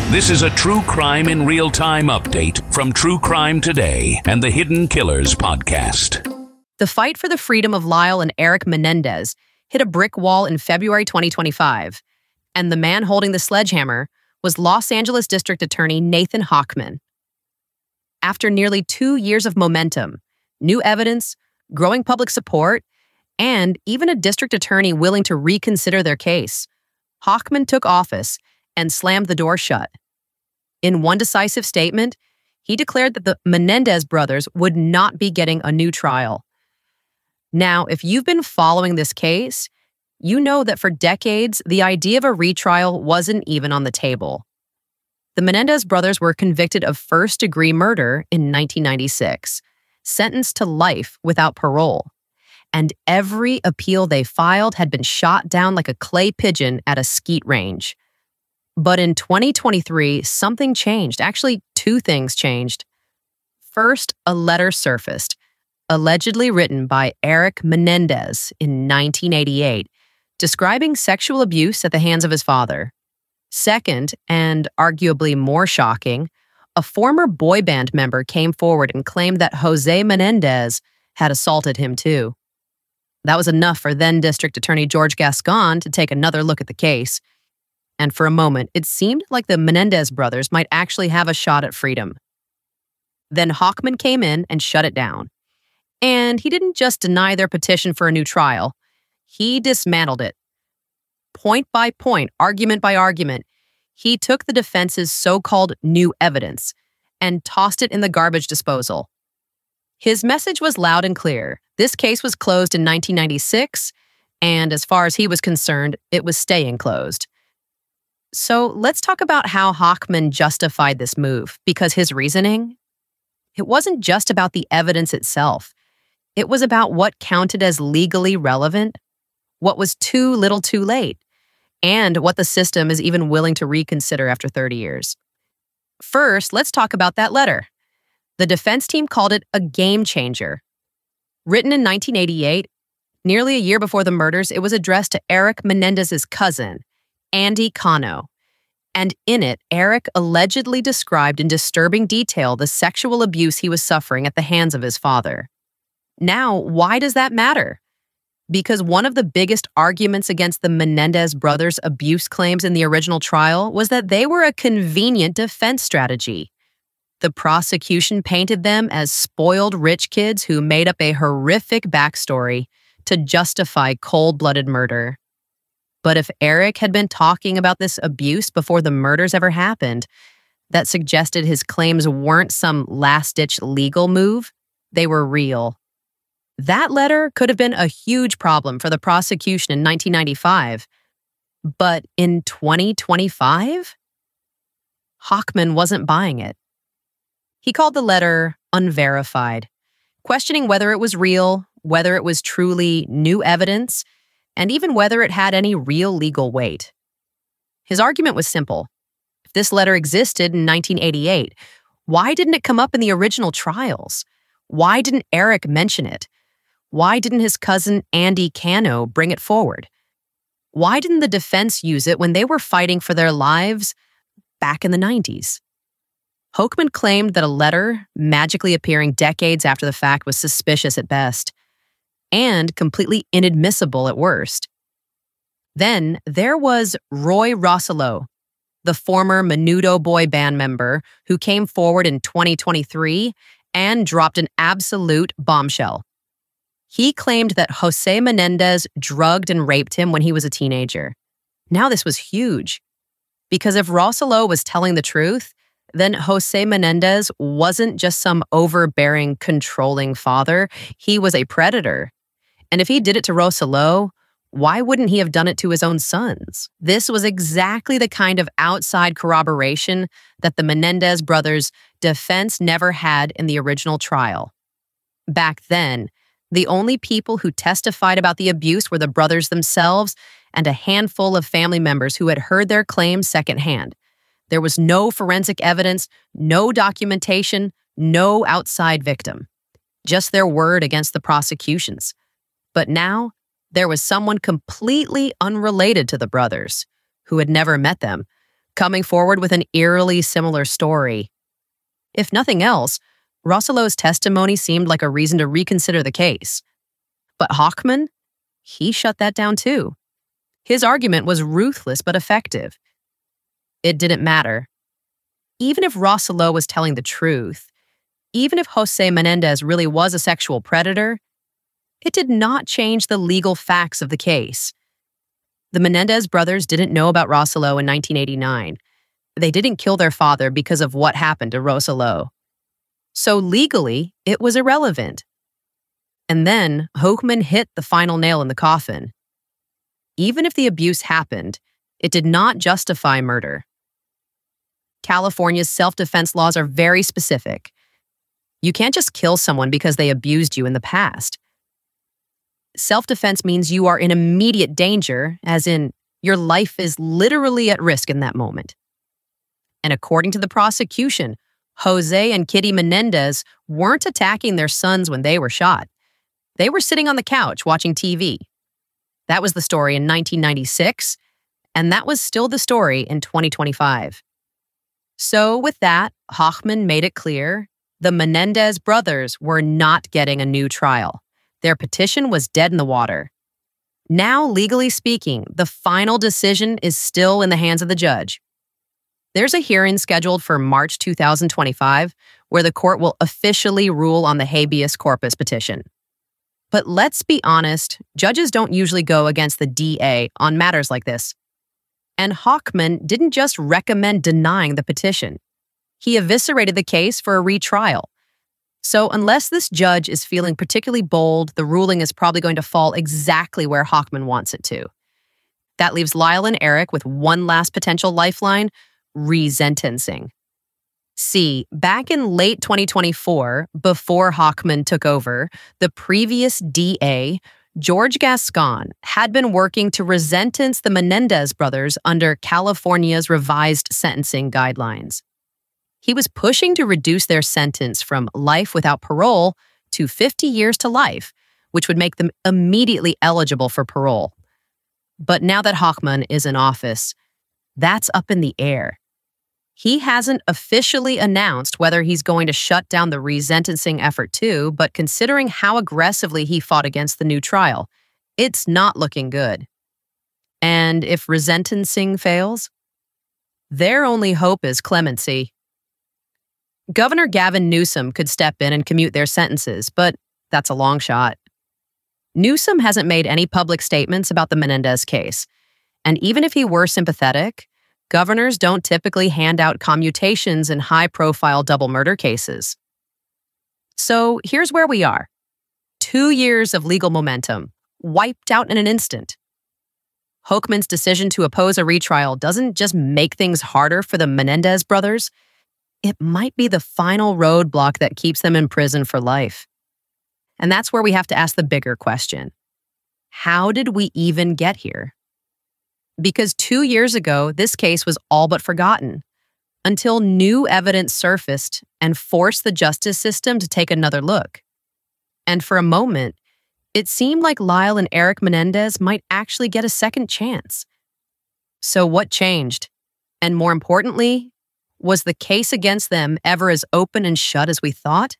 This is a True Crime in Real Time update from True Crime Today and the Hidden Killers podcast. The fight for the freedom of Lyle and Eric Menendez hit a brick wall in February 2025, and the man holding the sledgehammer was Los Angeles District Attorney Nathan Hochman. After nearly 2 years of momentum, new evidence, growing public support, and even a district attorney willing to reconsider their case, Hochman took office and slammed the door shut. In one decisive statement, he declared that the Menendez brothers would not be getting a new trial. Now, if you've been following this case, you know that for decades, the idea of a retrial wasn't even on the table. The Menendez brothers were convicted of first-degree murder in 1996, sentenced to life without parole, and every appeal they filed had been shot down like a clay pigeon at a skeet range. But in 2023, something changed. Actually, two things changed. First, a letter surfaced, allegedly written by Eric Menendez in 1988, describing sexual abuse at the hands of his father. Second, and arguably more shocking, a former boy band member came forward and claimed that Jose Menendez had assaulted him too. That was enough for then District Attorney George Gascon to take another look at the case. And for a moment, it seemed like the Menendez brothers might actually have a shot at freedom. Then Hochman came in and shut it down. And he didn't just deny their petition for a new trial. He dismantled it. Point by point, argument by argument, he took the defense's so-called new evidence and tossed it in the garbage disposal. His message was loud and clear. This case was closed in 1996, and as far as he was concerned, it was staying closed. So let's talk about how Hochman justified this move, because his reasoning, it wasn't just about the evidence itself. It was about what counted as legally relevant, what was too little too late, and what the system is even willing to reconsider after 30 years. First, let's talk about that letter. The defense team called it a game changer. Written in 1988, nearly a year before the murders, it was addressed to Eric Menendez's cousin, Andy Cano. And in it, Eric allegedly described in disturbing detail the sexual abuse he was suffering at the hands of his father. Now, why does that matter? Because one of the biggest arguments against the Menendez brothers' abuse claims in the original trial was that they were a convenient defense strategy. The prosecution painted them as spoiled rich kids who made up a horrific backstory to justify cold-blooded murder. But if Eric had been talking about this abuse before the murders ever happened, that suggested his claims weren't some last-ditch legal move, they were real. That letter could have been a huge problem for the prosecution in 1995. But in 2025, Hochman wasn't buying it. He called the letter unverified, questioning whether it was real, whether it was truly new evidence, and even whether it had any real legal weight. His argument was simple. If this letter existed in 1988, why didn't it come up in the original trials? Why didn't Eric mention it? Why didn't his cousin Andy Cano bring it forward? Why didn't the defense use it when they were fighting for their lives back in the 90s? Hochman claimed that a letter magically appearing decades after the fact was suspicious at best and completely inadmissible at worst. Then there was Roy Rosselló, the former Menudo boy band member who came forward in 2023 and dropped an absolute bombshell. He claimed that Jose Menendez drugged and raped him when he was a teenager. Now this was huge, because if Rosselló was telling the truth, then Jose Menendez wasn't just some overbearing, controlling father. He was a predator. And if he did it to Rosselló, why wouldn't he have done it to his own sons? This was exactly the kind of outside corroboration that the Menendez brothers' defense never had in the original trial. Back then, the only people who testified about the abuse were the brothers themselves and a handful of family members who had heard their claims secondhand. There was no forensic evidence, no documentation, no outside victim. Just their word against the prosecution's. But now, there was someone completely unrelated to the brothers, who had never met them, coming forward with an eerily similar story. If nothing else, Rosselot's testimony seemed like a reason to reconsider the case. But Hochman, he shut that down too. His argument was ruthless but effective. It didn't matter. Even if Rosselot was telling the truth, even if Jose Menendez really was a sexual predator, it did not change the legal facts of the case. The Menendez brothers didn't know about Rosselot in 1989. They didn't kill their father because of what happened to Rosselot. So legally, it was irrelevant. And then Hochman hit the final nail in the coffin. Even if the abuse happened, it did not justify murder. California's self-defense laws are very specific. You can't just kill someone because they abused you in the past. Self-defense means you are in immediate danger, as in, your life is literally at risk in that moment. And according to the prosecution, Jose and Kitty Menendez weren't attacking their sons when they were shot. They were sitting on the couch watching TV. That was the story in 1996, and that was still the story in 2025. So with that, Hochman made it clear the Menendez brothers were not getting a new trial. Their petition was dead in the water. Now, legally speaking, the final decision is still in the hands of the judge. There's a hearing scheduled for March 2025 where the court will officially rule on the habeas corpus petition. But let's be honest, judges don't usually go against the DA on matters like this. And Hochman didn't just recommend denying the petition. He eviscerated the case for a retrial. So unless this judge is feeling particularly bold, the ruling is probably going to fall exactly where Hochman wants it to. That leaves Lyle and Eric with one last potential lifeline: resentencing. See, back in late 2024, before Hochman took over, the previous DA, George Gascon, had been working to resentence the Menendez brothers under California's revised sentencing guidelines. He was pushing to reduce their sentence from life without parole to 50 years to life, which would make them immediately eligible for parole. But now that Hochman is in office, that's up in the air. He hasn't officially announced whether he's going to shut down the resentencing effort too, but considering how aggressively he fought against the new trial, it's not looking good. And if resentencing fails, their only hope is clemency. Governor Gavin Newsom could step in and commute their sentences, but that's a long shot. Newsom hasn't made any public statements about the Menendez case, and even if he were sympathetic, governors don't typically hand out commutations in high-profile double murder cases. So here's where we are. 2 years of legal momentum, wiped out in an instant. Hochman's decision to oppose a retrial doesn't just make things harder for the Menendez brothers, it might be the final roadblock that keeps them in prison for life. And that's where we have to ask the bigger question. How did we even get here? Because 2 years ago, this case was all but forgotten, until new evidence surfaced and forced the justice system to take another look. And for a moment, it seemed like Lyle and Eric Menendez might actually get a second chance. So what changed? And more importantly, was the case against them ever as open and shut as we thought?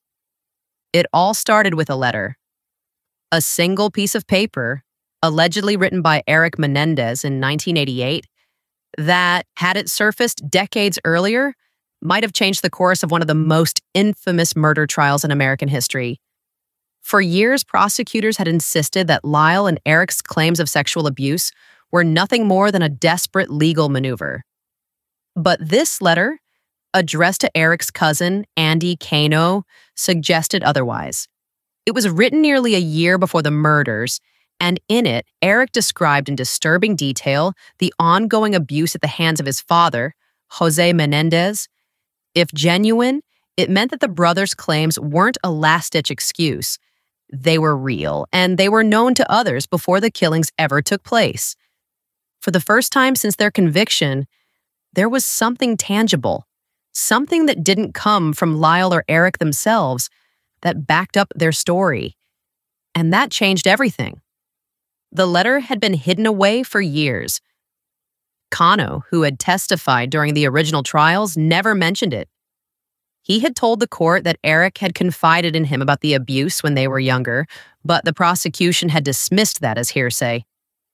It all started with a letter. A single piece of paper, allegedly written by Eric Menendez in 1988, that, had it surfaced decades earlier, might have changed the course of one of the most infamous murder trials in American history. For years, prosecutors had insisted that Lyle and Eric's claims of sexual abuse were nothing more than a desperate legal maneuver. But this letter, addressed to Eric's cousin, Andy Kano, suggested otherwise. It was written nearly a year before the murders, and in it, Eric described in disturbing detail the ongoing abuse at the hands of his father, Jose Menendez. If genuine, it meant that the brothers' claims weren't a last-ditch excuse. They were real, and they were known to others before the killings ever took place. For the first time since their conviction, there was something tangible, something that didn't come from Lyle or Eric themselves, that backed up their story. And that changed everything. The letter had been hidden away for years. Cano, who had testified during the original trials, never mentioned it. He had told the court that Eric had confided in him about the abuse when they were younger, but the prosecution had dismissed that as hearsay.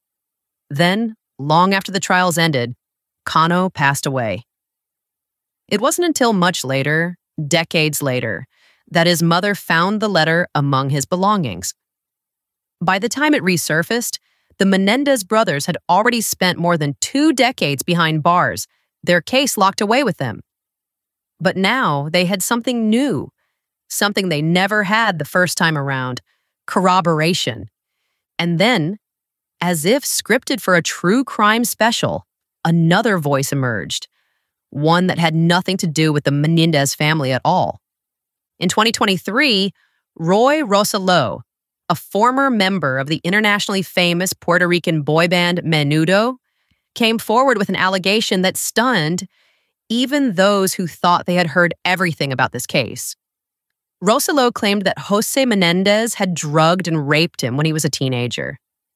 Then, long after the trials ended, Cano passed away. It wasn't until much later, decades later, that his mother found the letter among his belongings. By the time it resurfaced, the Menendez brothers had already spent more than 2 decades behind bars, their case locked away with them. But now they had something new, something they never had the first time around: corroboration. And then, as if scripted for a true crime special, another voice emerged, one that had nothing to do with the Menendez family at all. In 2023, Roy Rosselló, a former member of the internationally famous Puerto Rican boy band Menudo, came forward with an allegation that stunned even those who thought they had heard everything about this case. Rosselló claimed that Jose Menendez had drugged and raped him when he was a teenager.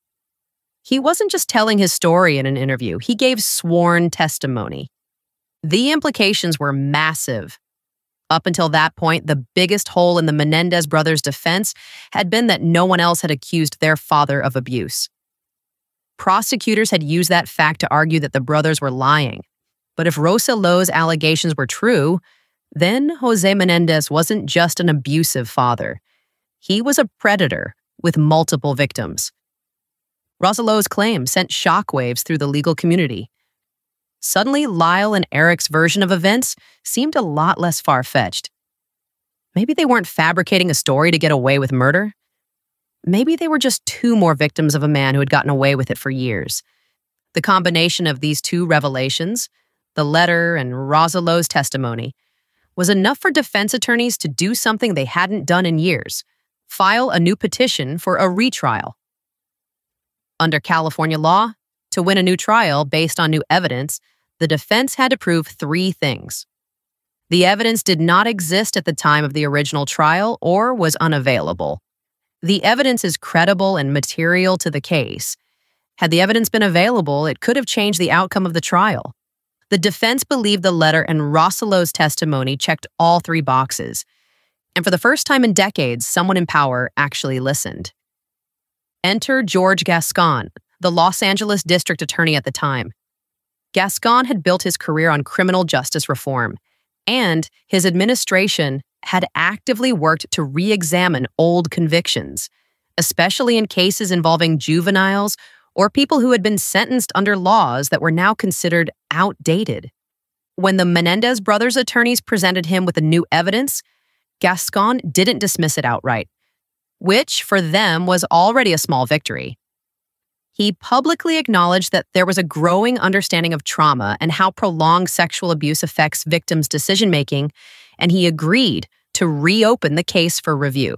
He wasn't just telling his story in an interview, he gave sworn testimony. The implications were massive. Up until that point, the biggest hole in the Menendez brothers' defense had been that no one else had accused their father of abuse. Prosecutors had used that fact to argue that the brothers were lying. But if Rosselló's allegations were true, then Jose Menendez wasn't just an abusive father. He was a predator with multiple victims. Rosselló's claim sent shockwaves through the legal community. Suddenly, Lyle and Eric's version of events seemed a lot less far-fetched. Maybe they weren't fabricating a story to get away with murder. Maybe they were just 2 more victims of a man who had gotten away with it for years. The combination of these 2 revelations, the letter and Rosselló's testimony, was enough for defense attorneys to do something they hadn't done in years: file a new petition for a retrial. Under California law, to win a new trial based on new evidence, the defense had to prove 3 things. The evidence did not exist at the time of the original trial or was unavailable. The evidence is credible and material to the case. Had the evidence been available, it could have changed the outcome of the trial. The defense believed the letter and Rosselló's testimony checked all 3 boxes. And for the first time in decades, someone in power actually listened. Enter George Gascon, the Los Angeles district attorney at the time. Gascon had built his career on criminal justice reform, and his administration had actively worked to re-examine old convictions, especially in cases involving juveniles or people who had been sentenced under laws that were now considered outdated. When the Menendez brothers' attorneys presented him with the new evidence, Gascon didn't dismiss it outright, which for them was already a small victory. He publicly acknowledged that there was a growing understanding of trauma and how prolonged sexual abuse affects victims' decision-making, and he agreed to reopen the case for review.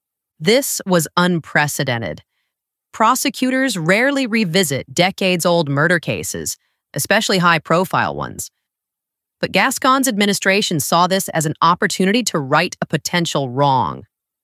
This was unprecedented. Prosecutors rarely revisit decades-old murder cases, especially high-profile ones. But Gascon's administration saw this as an opportunity to right a potential wrong.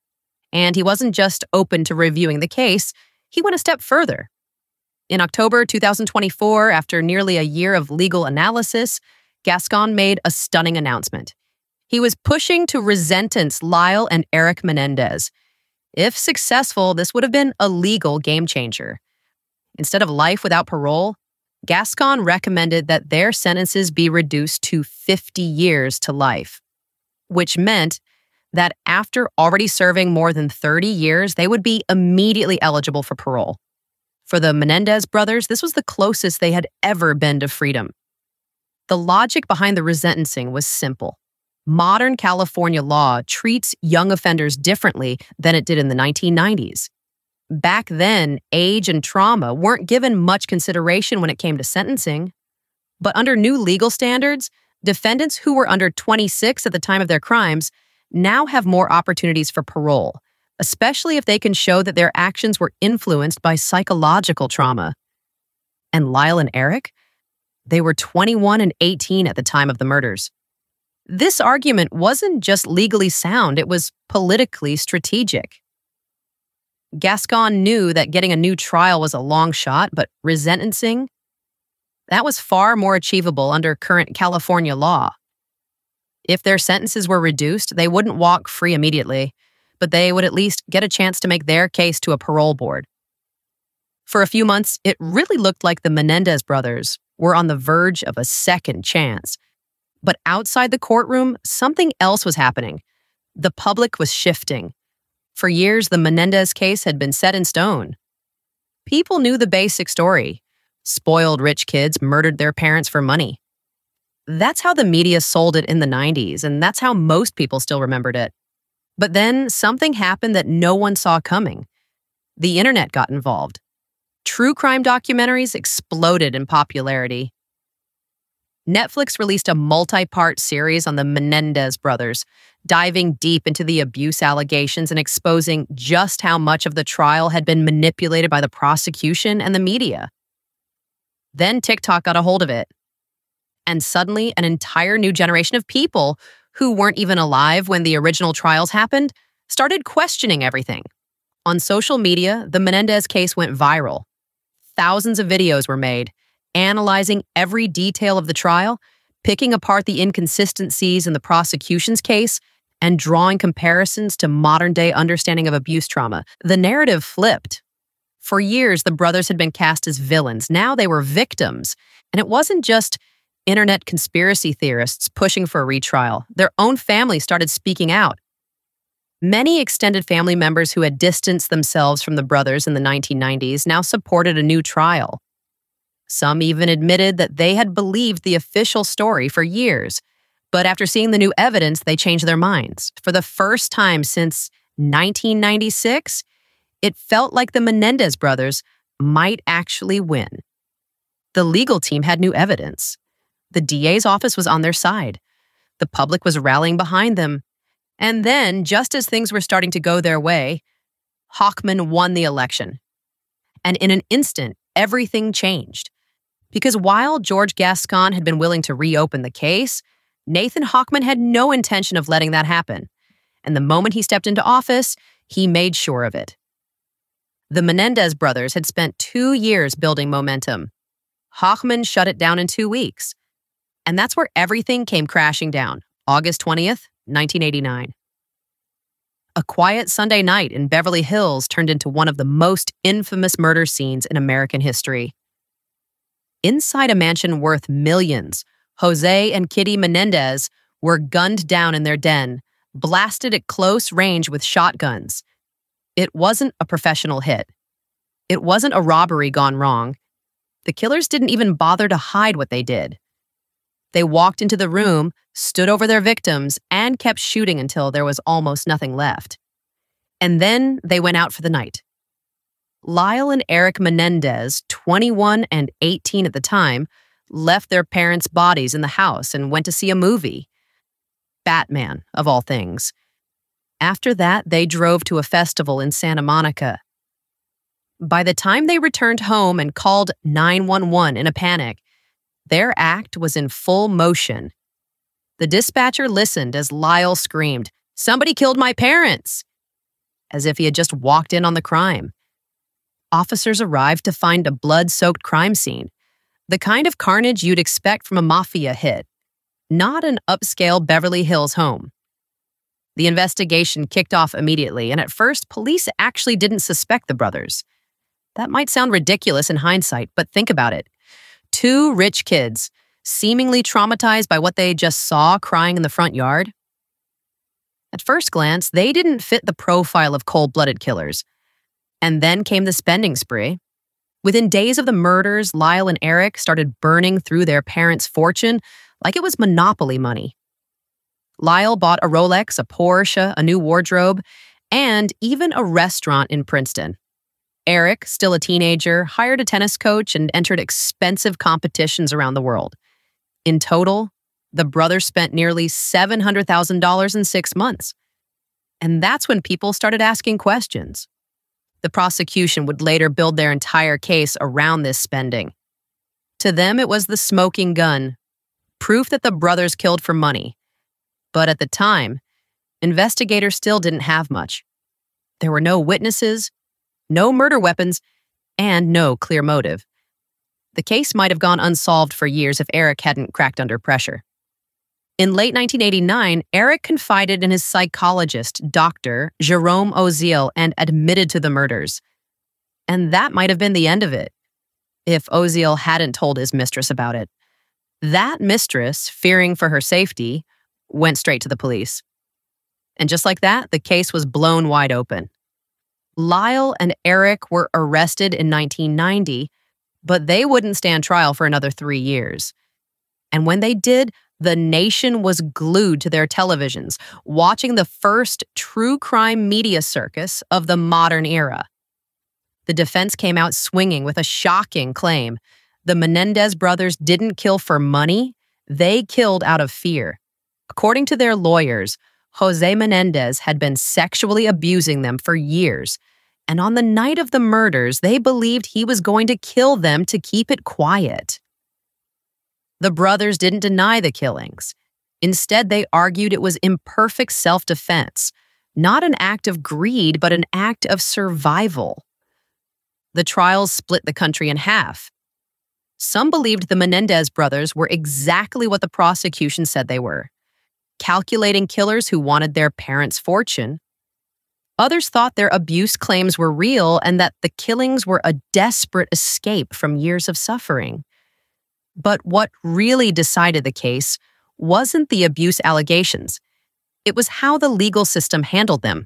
And he wasn't just open to reviewing the case, he went a step further. In October 2024, after nearly a year of legal analysis, Gascon made a stunning announcement. He was pushing to resentence Lyle and Eric Menendez. If successful, this would have been a legal game changer. Instead of life without parole, Gascon recommended that their sentences be reduced to 50 years to life, which meant that after already serving more than 30 years, they would be immediately eligible for parole. For the Menendez brothers, this was the closest they had ever been to freedom. The logic behind the resentencing was simple. Modern California law treats young offenders differently than it did in the 1990s. Back then, age and trauma weren't given much consideration when it came to sentencing. But under new legal standards, defendants who were under 26 at the time of their crimes now have more opportunities for parole, especially if they can show that their actions were influenced by psychological trauma. And Lyle and Eric? They were 21 and 18 at the time of the murders. This argument wasn't just legally sound, it was politically strategic. Gascon knew that getting a new trial was a long shot, but resentencing? That was far more achievable under current California law. If their sentences were reduced, they wouldn't walk free immediately, but they would at least get a chance to make their case to a parole board. For a few months, it really looked like the Menendez brothers were on the verge of a second chance. But outside the courtroom, something else was happening. The public was shifting. For years, the Menendez case had been set in stone. People knew the basic story. Spoiled rich kids murdered their parents for money. That's how the media sold it in the 90s, and that's how most people still remembered it. But then something happened that no one saw coming. The internet got involved. True crime documentaries exploded in popularity. Netflix released a multi-part series on the Menendez brothers, diving deep into the abuse allegations and exposing just how much of the trial had been manipulated by the prosecution and the media. Then TikTok got a hold of it. And suddenly, an entire new generation of people who weren't even alive when the original trials happened started questioning everything. On social media, the Menendez case went viral. Thousands of videos were made, analyzing every detail of the trial, picking apart the inconsistencies in the prosecution's case, and drawing comparisons to modern-day understanding of abuse trauma. The narrative flipped. For years, the brothers had been cast as villains. Now they were victims. And it wasn't just internet conspiracy theorists pushing for a retrial. Their own family started speaking out. Many extended family members who had distanced themselves from the brothers in the 1990s now supported a new trial. Some even admitted that they had believed the official story for years, but after seeing the new evidence, they changed their minds. For the first time since 1996, it felt like the Menendez brothers might actually win. The legal team had new evidence. The DA's office was on their side. The public was rallying behind them. And then, just as things were starting to go their way, Hochman won the election. And in an instant, everything changed. Because while George Gascon had been willing to reopen the case, Nathan Hochman had no intention of letting that happen. And the moment he stepped into office, he made sure of it. The Menendez brothers had spent 2 years building momentum. Hochman shut it down in 2 weeks. And that's where everything came crashing down, August 20th, 1989. A quiet Sunday night in Beverly Hills turned into one of the most infamous murder scenes in American history. Inside a mansion worth millions, Jose and Kitty Menendez were gunned down in their den, blasted at close range with shotguns. It wasn't a professional hit. It wasn't a robbery gone wrong. The killers didn't even bother to hide what they did. They walked into the room, stood over their victims, and kept shooting until there was almost nothing left. And then they went out for the night. Lyle and Eric Menendez, 21 and 18 at the time, left their parents' bodies in the house and went to see a movie. Batman, of all things. After that, they drove to a festival in Santa Monica. By the time they returned home and called 911 in a panic, their act was in full motion. The dispatcher listened as Lyle screamed, "Somebody killed my parents!" as if he had just walked in on the crime. Officers arrived to find a blood-soaked crime scene, the kind of carnage you'd expect from a mafia hit, not an upscale Beverly Hills home. The investigation kicked off immediately, and at first, police actually didn't suspect the brothers. That might sound ridiculous in hindsight, but think about it. 2 rich kids, seemingly traumatized by what they just saw crying in the front yard. At first glance, they didn't fit the profile of cold-blooded killers. And then came the spending spree. Within days of the murders, Lyle and Eric started burning through their parents' fortune like it was monopoly money. Lyle bought a Rolex, a Porsche, a new wardrobe, and even a restaurant in Princeton. Eric, still a teenager, hired a tennis coach and entered expensive competitions around the world. In total, the brothers spent nearly $700,000 in 6 months. And that's when people started asking questions. The prosecution would later build their entire case around this spending. To them, it was the smoking gun, proof that the brothers killed for money. But at the time, investigators still didn't have much. There were no witnesses, no murder weapons, and no clear motive. The case might have gone unsolved for years if Eric hadn't cracked under pressure. In late 1989, Eric confided in his psychologist, Dr. Jerome Oziel, and admitted to the murders. And that might have been the end of it, if Oziel hadn't told his mistress about it. That mistress, fearing for her safety, went straight to the police. And just like that, the case was blown wide open. Lyle and Eric were arrested in 1990, but they wouldn't stand trial for another 3 years. And when they did, the nation was glued to their televisions, watching the first true crime media circus of the modern era. The defense came out swinging with a shocking claim. The Menendez brothers didn't kill for money, they killed out of fear. According to their lawyers, Jose Menendez had been sexually abusing them for years, and on the night of the murders, they believed he was going to kill them to keep it quiet. The brothers didn't deny the killings. Instead, they argued it was imperfect self-defense, not an act of greed, but an act of survival. The trials split the country in half. Some believed the Menendez brothers were exactly what the prosecution said they were, calculating killers who wanted their parents' fortune. Others thought their abuse claims were real and that the killings were a desperate escape from years of suffering. But what really decided the case wasn't the abuse allegations. It was how the legal system handled them.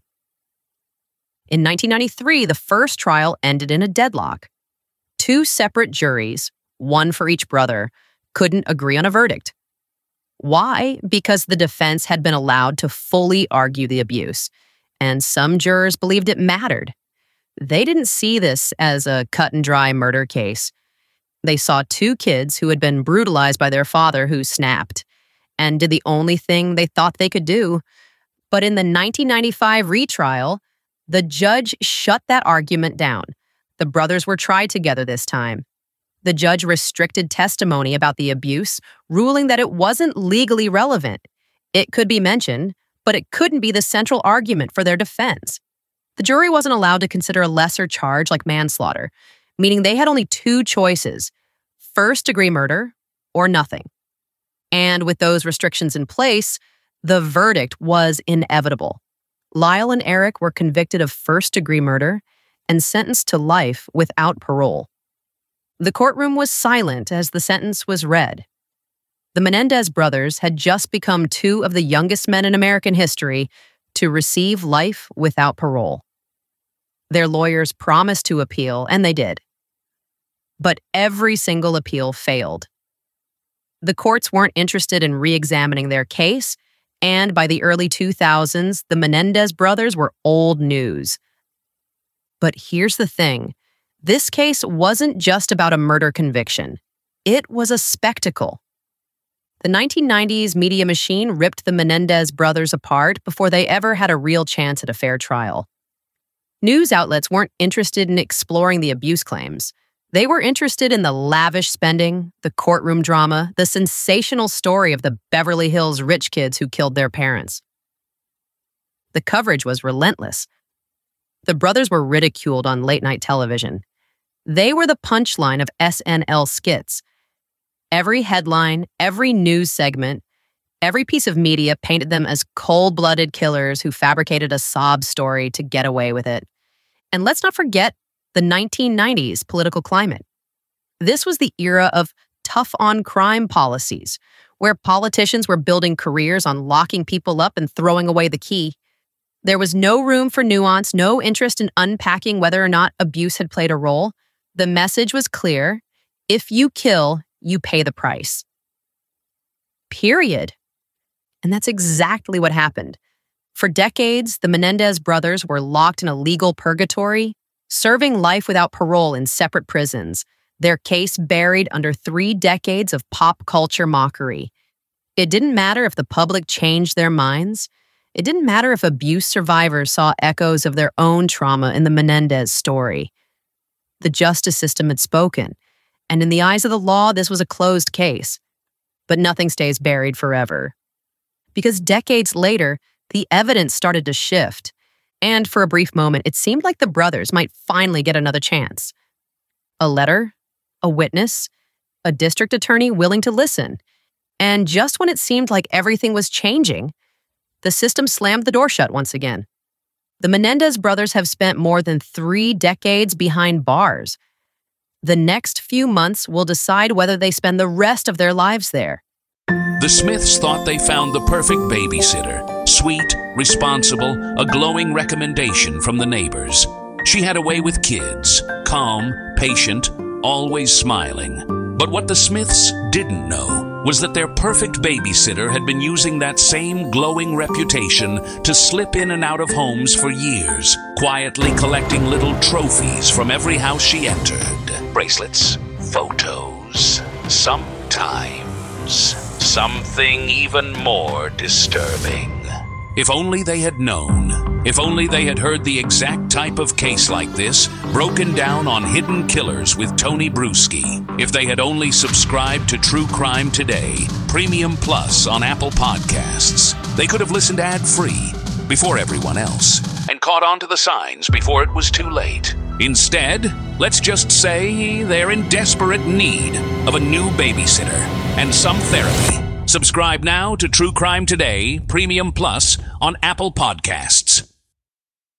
In 1993, the first trial ended in a deadlock. 2 separate juries, one for each brother, couldn't agree on a verdict. Why? Because the defense had been allowed to fully argue the abuse, and some jurors believed it mattered. They didn't see this as a cut-and-dry murder case. They saw 2 kids who had been brutalized by their father who snapped, and did the only thing they thought they could do. But in the 1995 retrial, the judge shut that argument down. The brothers were tried together this time. The judge restricted testimony about the abuse, ruling that it wasn't legally relevant. It could be mentioned, but it couldn't be the central argument for their defense. The jury wasn't allowed to consider a lesser charge like manslaughter, meaning they had only 2 choices: first-degree murder or nothing. And with those restrictions in place, the verdict was inevitable. Lyle and Eric were convicted of first-degree murder and sentenced to life without parole. The courtroom was silent as the sentence was read. The Menendez brothers had just become 2 of the youngest men in American history to receive life without parole. Their lawyers promised to appeal, and they did. But every single appeal failed. The courts weren't interested in re-examining their case, and by the early 2000s, the Menendez brothers were old news. But here's the thing. This case wasn't just about a murder conviction. It was a spectacle. The 1990s media machine ripped the Menendez brothers apart before they ever had a real chance at a fair trial. News outlets weren't interested in exploring the abuse claims. They were interested in the lavish spending, the courtroom drama, the sensational story of the Beverly Hills rich kids who killed their parents. The coverage was relentless. The brothers were ridiculed on late-night television. They were the punchline of SNL skits. Every headline, every news segment, every piece of media painted them as cold-blooded killers who fabricated a sob story to get away with it. And let's not forget the 1990s political climate. This was the era of tough-on-crime policies, where politicians were building careers on locking people up and throwing away the key. There was no room for nuance, no interest in unpacking whether or not abuse had played a role. The message was clear: if you kill, you pay the price. Period. And that's exactly what happened. For decades, the Menendez brothers were locked in a legal purgatory, serving life without parole in separate prisons, their case buried under 3 decades of pop culture mockery. It didn't matter if the public changed their minds. It didn't matter if abuse survivors saw echoes of their own trauma in the Menendez story. The justice system had spoken, and in the eyes of the law, this was a closed case. But nothing stays buried forever. Because decades later, the evidence started to shift, and for a brief moment, it seemed like the brothers might finally get another chance. A letter, a witness, a district attorney willing to listen. And just when it seemed like everything was changing, the system slammed the door shut once again. The Menendez brothers have spent more than 3 decades behind bars. The next few months will decide whether they spend the rest of their lives there. The Smiths thought they found the perfect babysitter. Sweet, responsible, a glowing recommendation from the neighbors. She had a way with kids, calm, patient, always smiling. But what the Smiths didn't know was that their perfect babysitter had been using that same glowing reputation to slip in and out of homes for years, quietly collecting little trophies from every house she entered. Bracelets, photos, sometimes something even more disturbing. If only they had known. If only they had heard the exact type of case like this broken down on Hidden Killers with Tony Bruschi. If they had only subscribed to True Crime Today, Premium Plus on Apple Podcasts, they could have listened ad-free before everyone else and caught on to the signs before it was too late. Instead, let's just say they're in desperate need of a new babysitter and some therapy. Subscribe now to True Crime Today, Premium Plus on Apple Podcasts.